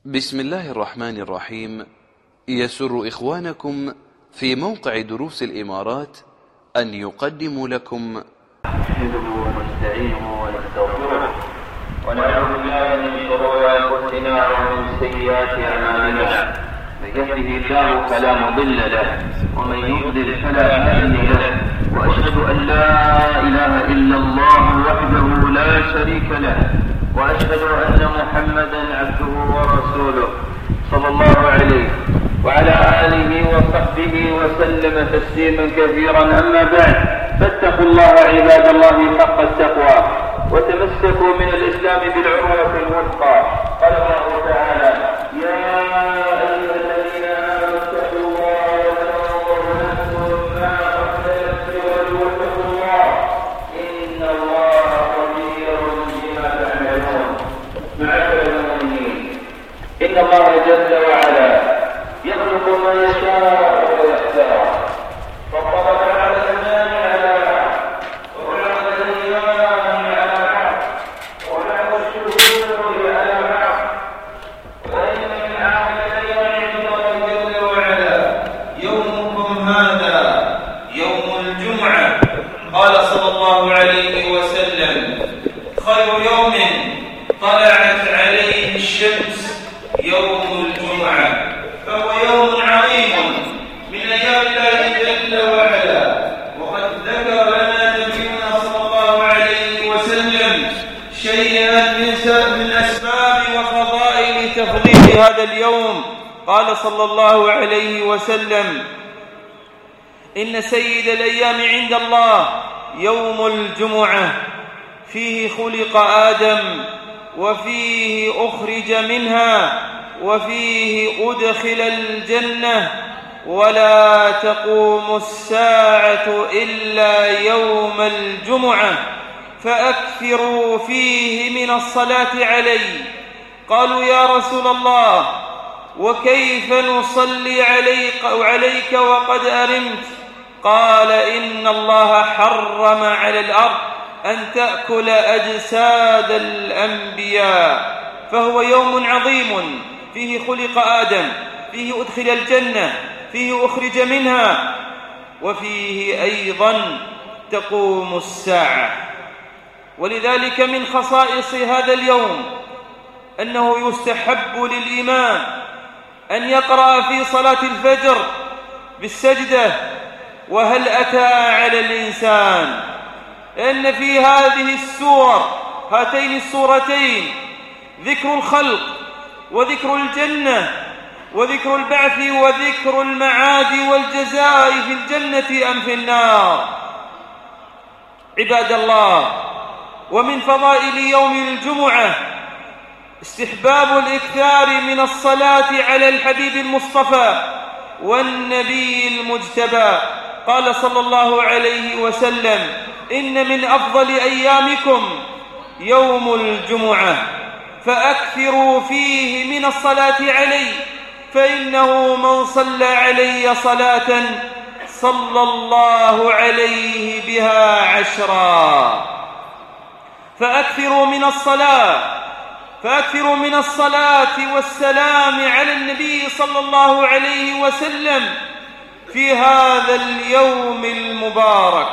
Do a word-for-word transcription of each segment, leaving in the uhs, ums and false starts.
بسم الله الرحمن الرحيم. يسر إخوانكم في موقع دروس الإمارات أن يقدموا لكم نحمده ونستعينه ونستغفره ونعوذ بالله من شرور أنفسنا ومن سيئات أعمالنا. من يهده الله فلا مضل له ومن يضلل فلا هادي له، وأشهد أن لا إله إلا الله وحده لا شريك له، وأشهد أن محمدا عبده ورسوله صلى الله عليه وعلى آله وصحبه وسلم تسليما كثيرا. أما بعد، فاتقوا الله عباد الله حق التقوى، وتمسكوا من الإسلام بالعروة الوثقى. قال الله تعالى: يا أيها الذين آمنوا اتقوا الله وتنظر نفس ما قدمت لغد واتقوا الله إن الله خبير بما تعملون. معاشر المؤمنين، إن الله جل وعلا يخلق ما يشاء ويختار، فطلب على الإيمان على بعض، وعلى الإيمان على بعض، وعلى الشهود على بعض. وإن من عاملين عند الله جل وعلا يومكم هذا يوم الجمعة. قال صلى الله عليه وسلم: خير يوم طلعت عليه الشمس يوم الجمعة، فهو يوم عظيم من أيام الله جل وعلا. وقد ذكر لنا نبينا صلى الله عليه وسلم شيئا من أسباب وفضائل تفضيل هذا اليوم. قال صلى الله عليه وسلم: إن سيد الأيام عند الله يوم الجمعة، فيه خلق آدم، وفيه أخرج منها، وفيه أدخل الجنة، ولا تقوم الساعة إلا يوم الجمعة، فأكثروا فيه من الصلاة علي. قالوا: يا رسول الله، وكيف نصلي عليك, عليك وقد أرمت؟ قال: إن الله حرم على الأرض أن تأكل أجساد الأنبياء، فهو يوم عظيم، فيه خلق آدم، فيه أدخل الجنة، فيه أخرج منها، وفيه أيضا تقوم الساعة. ولذلك من خصائص هذا اليوم أنه يستحب للإمام أن يقرأ في صلاة الفجر بالسجدة: وهل أتى على الإنسان، لأن في هذه السور هاتين السورتين ذكر الخلق وذكر الجنة وذكر البعث وذكر المعاد والجزاء في الجنة أم في النار. عباد الله، ومن فضائل يوم الجمعة استحباب الإكثار من الصلاة على الحبيب المصطفى والنبي المجتبى. قال صلى الله عليه وسلم: إن من أفضل أيامكم يوم الجمعة، فأكثروا فيه من الصلاة علي، فإنه من صلى علي صلاة صلى الله عليه بها عشرا. فأكثروا من الصلاة فأكثروا من الصلاة والسلام على النبي صلى الله عليه وسلم في هذا اليوم المبارك.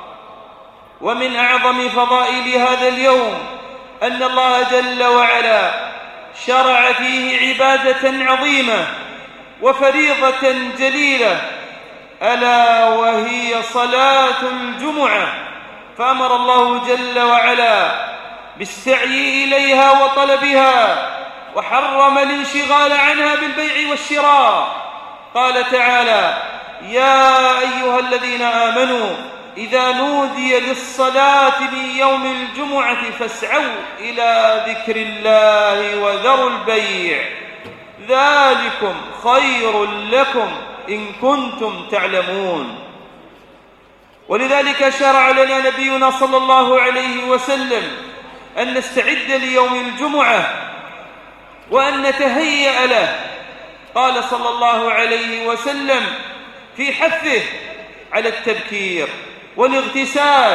ومن أعظم فضائل هذا اليوم أن الله جل وعلا شرع فيه عبادة عظيمة وفريضة جليلة، ألا وهي صلاة الجمعة. فأمر الله جل وعلا بالسعي إليها وطلبها، وحرم الانشغال عنها بالبيع والشراء. قال تعالى: يا أيها الذين آمنوا إذا نودي للصلاة من يوم الجمعة فاسعوا إلى ذكر الله وذروا البيع، ذلكم خير لكم إن كنتم تعلمون. ولذلك شرع لنا نبينا صلى الله عليه وسلم أن نستعد ليوم الجمعة وأن نتهيأ له. قال صلى الله عليه وسلم في حثه على التبكير والاغتسال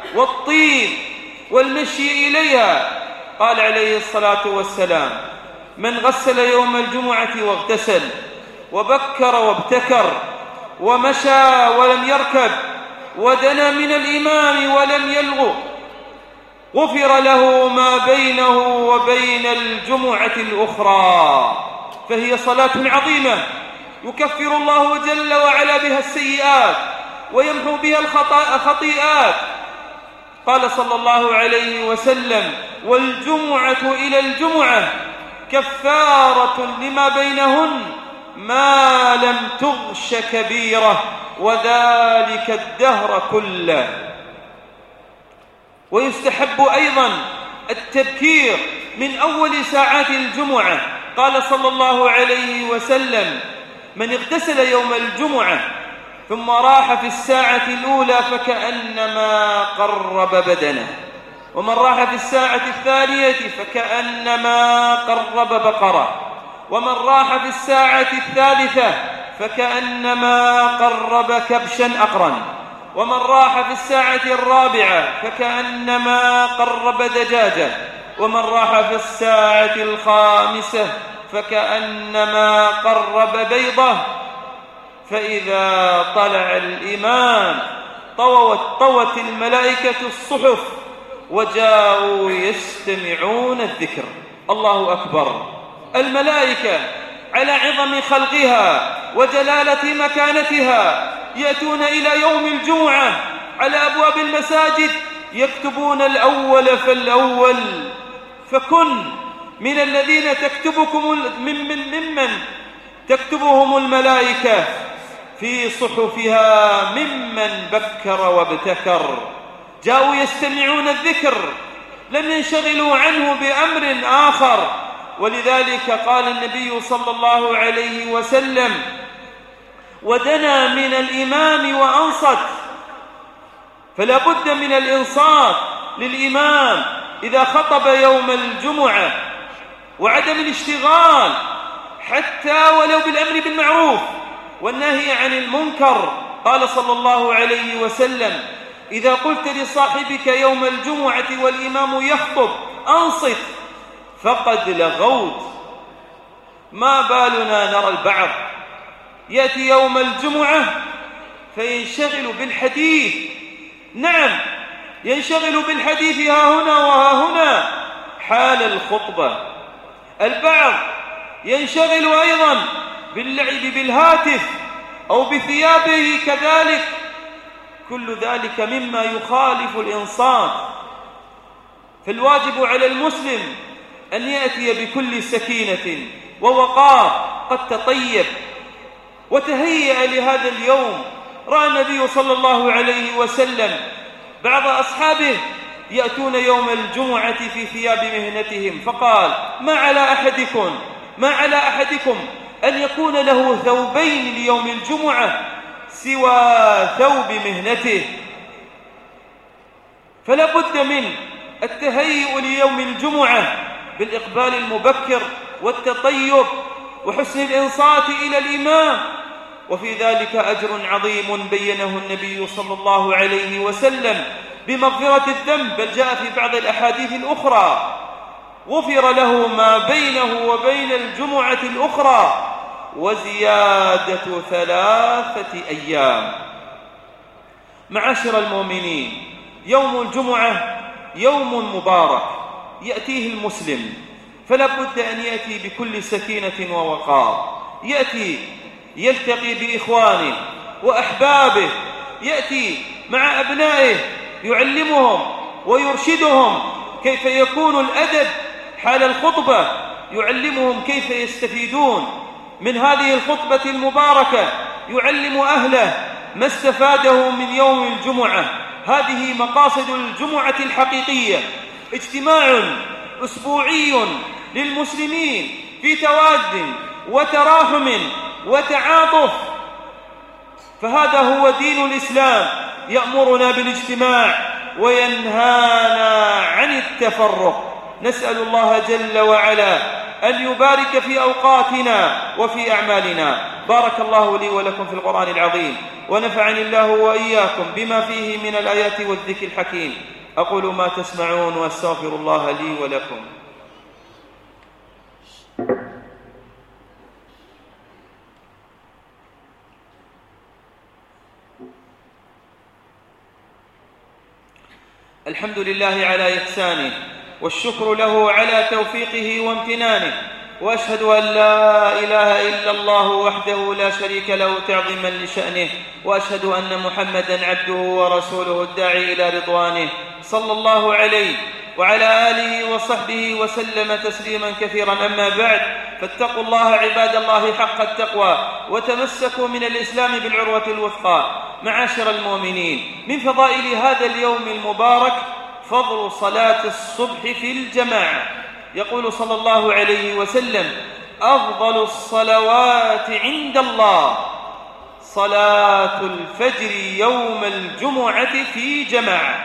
والطيب والمشي إليها، قال عليه الصلاة والسلام: من غسل يوم الجمعة واغتسل وبكر وابتكر ومشى ولم يركب ودنا من الإمام ولم يلغ غفر له ما بينه وبين الجمعة الأخرى. فهي صلاة عظيمة يكفر الله جل وعلا بها السيئات ويمحو بها الخطيئات. قال صلى الله عليه وسلم: والجمعة إلى الجمعة كفارة لما بينهن ما لم تغش كبيرة وذلك الدهر كله. ويستحب أيضا التبكير من أول ساعات الجمعة. قال صلى الله عليه وسلم: من اغتسل يوم الجمعة ثم راح في الساعة الأولى فكأنما قرب بدنه، ومن راح في الساعة الثانية فكأنما قرب بقرة، ومن راح في الساعة الثالثة فكأنما قرب كبشا أقرن، ومن راح في الساعة الرابعة فكأنما قرب دجاجة، ومن راح في الساعة الخامسة فكأنما قرب بيضة. فإذا طلع الإمام طوت, طوت الملائكة الصحف وجاءوا يستمعون الذكر. الله أكبر. الملائكة على عظم خلقها وجلالة مكانتها يأتون إلى يوم الجمعة على أبواب المساجد يكتبون الأول فالأول، فكن من الذين تكتبكم من من ممن تكتبهم الملائكة في صحفها ممن بكر وابتكر. جاءوا يستمعون الذكر، لم ينشغلوا عنه بأمر آخر. ولذلك قال النبي صلى الله عليه وسلم: ودنا من الإمام وأنصت. فلا بد من الإنصات للإمام إذا خطب يوم الجمعة، وعدم الاشتغال حتى ولو بالأمر بالمعروف والنهي عن المنكر. قال صلى الله عليه وسلم: إذا قلت لصاحبك يوم الجمعة والإمام يخطب أنصت فقد لغوت. ما بالنا نرى البعض يأتي يوم الجمعة فينشغل بالحديث، نعم ينشغل بالحديث ها هنا وها هنا حال الخطبة. البعض ينشغل أيضا باللعب بالهاتف أو بثيابه كذلك، كل ذلك مما يخالف الإنصات. فالواجب على المسلم أن يأتي بكل سكينة ووقار، قد تطيب وتهيأ لهذا اليوم. رأى النبي صلى الله عليه وسلم بعض أصحابه يأتون يوم الجمعة في ثياب مهنتهم، فقال: ما على أحدكم ما على أحدكم أن يكون له ثوبين ليوم الجمعة سوى ثوب مهنته. فلا بد من التهيؤ ليوم الجمعة بالإقبال المبكر والتطيب وحسن الإنصات إلى الإمام، وفي ذلك أجر عظيم بينه النبي صلى الله عليه وسلم بمغفرة الذنب. بل جاء في بعض الأحاديث الأخرى: غفر له ما بينه وبين الجمعة الأخرى وزيادة ثلاثة أيام. معاشر المؤمنين، يوم الجمعة يوم مبارك يأتيه المسلم، فلا بد أن يأتي بكل سكينة ووقار. يأتي يلتقي بإخوانه وأحبابه، يأتي مع أبنائه يعلمهم ويرشدهم كيف يكون الأدب حال الخطبة، يعلمهم كيف يستفيدون من هذه الخطبة المباركة، يعلم أهله ما استفاده من يوم الجمعة. هذه مقاصد الجمعة الحقيقية، اجتماع أسبوعي للمسلمين في تواد وتراحم وتعاطف. فهذا هو دين الإسلام، يأمرنا بالاجتماع وينهانا عن التفرق. نسأل الله جل وعلا أن يبارك في أوقاتنا وفي أعمالنا. بارك الله لي ولكم في القرآن العظيم، ونفعني الله وإياكم بما فيه من الآيات والذكر الحكيم. أقول ما تسمعون وأستغفر الله لي ولكم. الحمد لله على إحسانه، والشكر له على توفيقه وامتنانه، وأشهد أن لا إله إلا الله وحده لا شريك له تعظيما لشأنه، وأشهد أن محمدا عبده ورسوله الداعي إلى رضوانه، صلى الله عليه وعلى آله وصحبه وسلم تسليما كثيرا. أما بعد، فاتقوا الله عباد الله حق التقوى، وتمسكوا من الإسلام بالعروة الوثقى. معاشر المؤمنين، من فضائل هذا اليوم المبارك فضل صلاة الصبح في الجماعة. يقول صلى الله عليه وسلم: أفضل الصلوات عند الله صلاة الفجر يوم الجمعة في جماعة.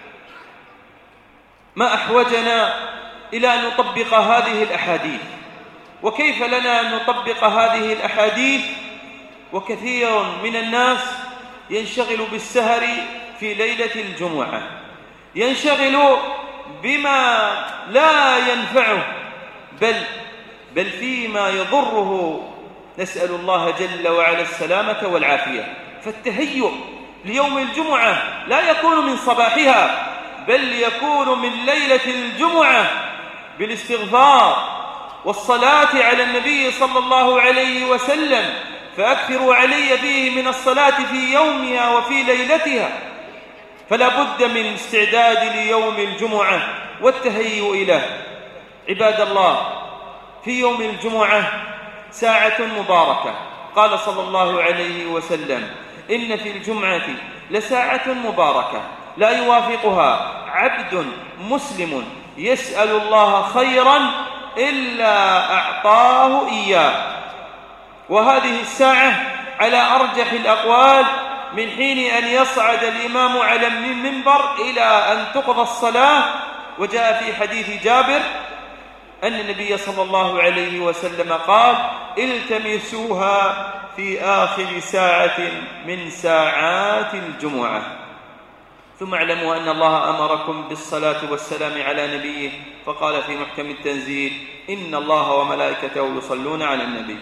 ما أحوجنا إلى أن نطبق هذه الأحاديث؟ وكيف لنا أن نطبق هذه الأحاديث وكثير من الناس ينشغل بالسهر في ليلة الجمعة، ينشغل بما لا ينفعه بل بل فيما يضره. نسأل الله جل وعلا السلامة والعافية. فالتهيؤ ليوم الجمعة لا يكون من صباحها، بل يكون من ليلة الجمعة بالاستغفار والصلاة على النبي صلى الله عليه وسلم، فأكثروا علي فيه من الصلاة في يومها وفي ليلتها. فلا بد من الاستعداد ليوم الجمعة والتهيؤ له. عباد الله، في يوم الجمعة ساعة مباركة. قال صلى الله عليه وسلم: إن في الجمعة لساعة مباركة لا يوافقها عبد مسلم يسأل الله خيرا إلا أعطاه إياه. وهذه الساعة على أرجح الأقوال من حين أن يصعد الإمام على المنبر إلى أن تقضى الصلاة. وجاء في حديث جابر أن النبي صلى الله عليه وسلم قال: التمسوها في آخر ساعة من ساعات الجمعة. ثم اعلموا أن الله أمركم بالصلاة والسلام على نبيه، فقال في محكم التنزيل: إن الله وملائكته يصلون على النبي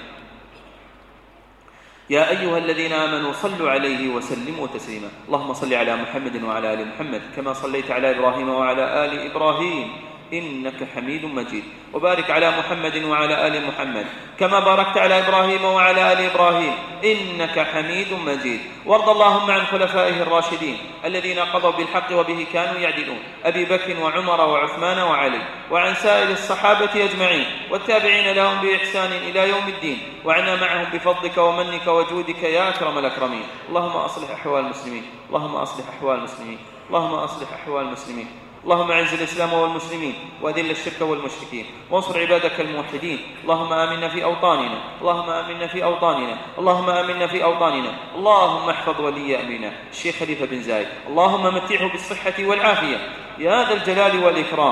يا أيها الذين آمنوا صلوا عليه وسلموا تسليما. اللهم صل على محمد وعلى آل محمد كما صليت على إبراهيم وعلى آل إبراهيم إنك حميد مجيد، وبارك على محمد وعلى آل محمد كما باركت على إبراهيم وعلى آل إبراهيم إنك حميد مجيد. وارض اللهم عن خلفائه الراشدين الذين قضوا بالحق وبه كانوا يعدلون، أبي بكر وعمر وعثمان وعلي، وعن سائر الصحابة أجمعين والتابعين لهم بإحسان إلى يوم الدين، وعنا معهم بفضلك ومنك وجودك يا أكرم الأكرمين. اللهم أصلح أحوال المسلمين، اللهم أصلح أحوال المسلمين، اللهم أصلح أحوال المسلمين. اللهم أعز الإسلام والمسلمين وأذل الشرك والمشركين، وانصر عبادك الموحدين. اللهم آمنا في أوطاننا، اللهم آمنا في أوطاننا، اللهم آمنا في أوطاننا. اللهم احفظ ولي أمرنا الشيخ خليفة بن زايد، اللهم متعه بالصحة والعافية يا ذا الجلال والإكرام.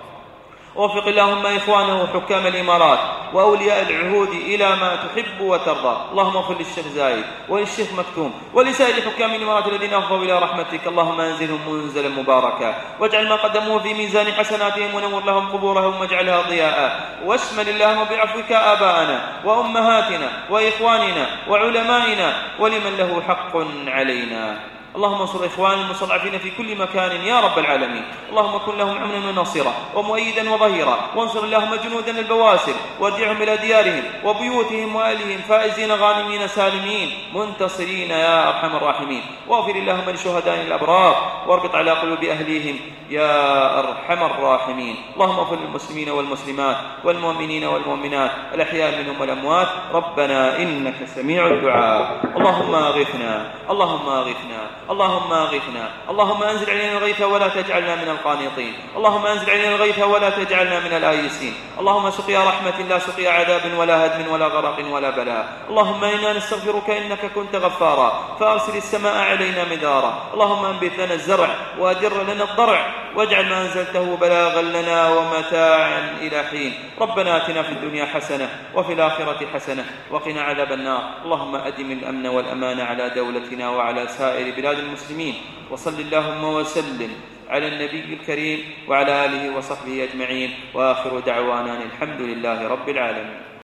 ووفق اللهم إخوانه حكام الإمارات وأولياء العهود إلى ما تحب وترضى. اللهم اغفر للشيخ زايد وللشيخ مكتوم ولسائر حكام الإمارات الذين أفضوا إلى رحمتك. اللهم أنزلهم منزلا مباركا، واجعل ما قدموه في ميزان حسناتهم، ونور لهم قبورهم واجعلها ضياء. واشمل اللهم بعفوك آباءنا وأمهاتنا وإخواننا وعلمائنا ولمن له حق علينا. اللهم انصر إخوان المستضعفين في كل مكان يا رب العالمين. اللهم كن لهم عونا ونصيرا ومؤيدا وظهيرا، وانصر اللهم جنودنا البواسل وارجعهم إلى ديارهم وبيوتهم وأهلهم فائزين غانمين سالمين منتصرين يا أرحم الراحمين. واغفر اللهم لشهداء الأبرار واربط على قلوب أهليهم يا أرحم الراحمين. اللهم اغفر للمسلمين والمسلمات والمؤمنين والمؤمنات الأحياء منهم والأموات. ربنا إنك سميع الدعاء. اللهم اغثنا، اللهم اغثنا، اللهم اغثنا. اللهم انزل علينا الغيث ولا تجعلنا من القانطين. اللهم انزل علينا الغيث ولا تجعلنا من الآيسين. اللهم سقيا رحمة لا سقيا عذاب ولا هدم ولا غرق ولا بلاء. اللهم إنا نستغفرك إنك كنت غفارا فأرسل السماء علينا مدارا. اللهم انبت لنا الزرع وأدر لنا الضرع، واجعل ما أنزلته بلاغا لنا ومتاعا إلى حين. ربنا آتنا في الدنيا حسنة وفي الآخرة حسنة وقنا عذاب النار. اللهم أدم الأمن والأمان على دولتنا وعلى سائر بلاد المسلمين. وصل اللهم وسلم على النبي الكريم وعلى آله وصحبه أجمعين، وآخر دعوانا الحمد لله رب العالمين.